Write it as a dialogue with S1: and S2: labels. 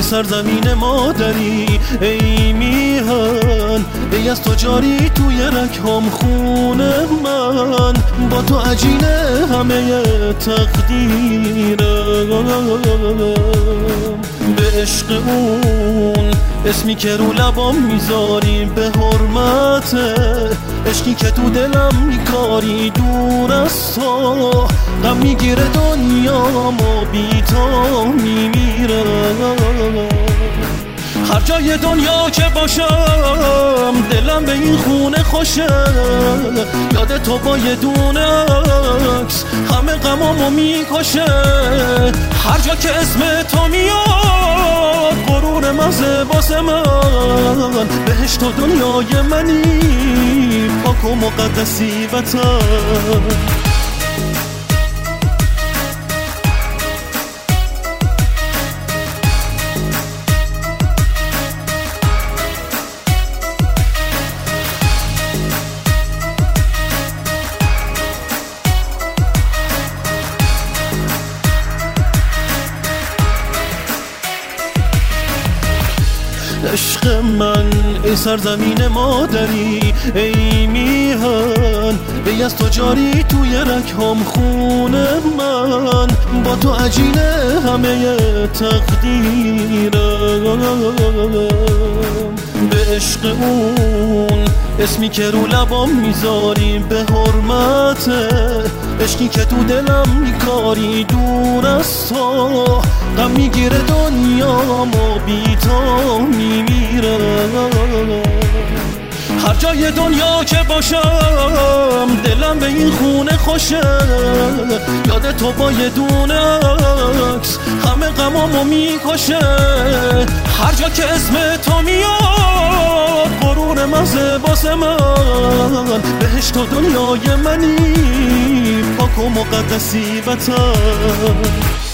S1: سرزمین مادری ای میهن، ای از تو جاری توی رگ‌هام خون من، با تو عجینه همه تقدیرم. به عشق اون اسمی که رو لبام میذاری به حرمت عشقی که تو دلم میکاری دور از تو، غم میگیره دنیامو بی تو میمیرم. هر جای دنیا که باشم دلم به این خونه خوشه، یاد تو با یه دونه عکس همه غمامو میکشه. هر جا که اسم تو میاد غرور مزه واسه من، بهشت و دنیای منی پاک و مقدسی وطن. عشق من ای سرزمین مادری ای میهن، ای از تو جاری توی رگ‌هام خون من، با تو عجینه همه تقدیرم. به عشق اون اسمی که رو لبام میذاری به حرمت عشقی که تو دلم میکاری دور از تو، غم میگیره دنیامو بی تو میمیرم. هر جای دنیا که باشم دلم به این خونه خوشه، یاد تو با یه دونه عکس همه غمامو میکشه. هر جا که اسم تو میاد غرور مزه واسه من، بهشت و دنیای منی پاک و مقدسی وطن.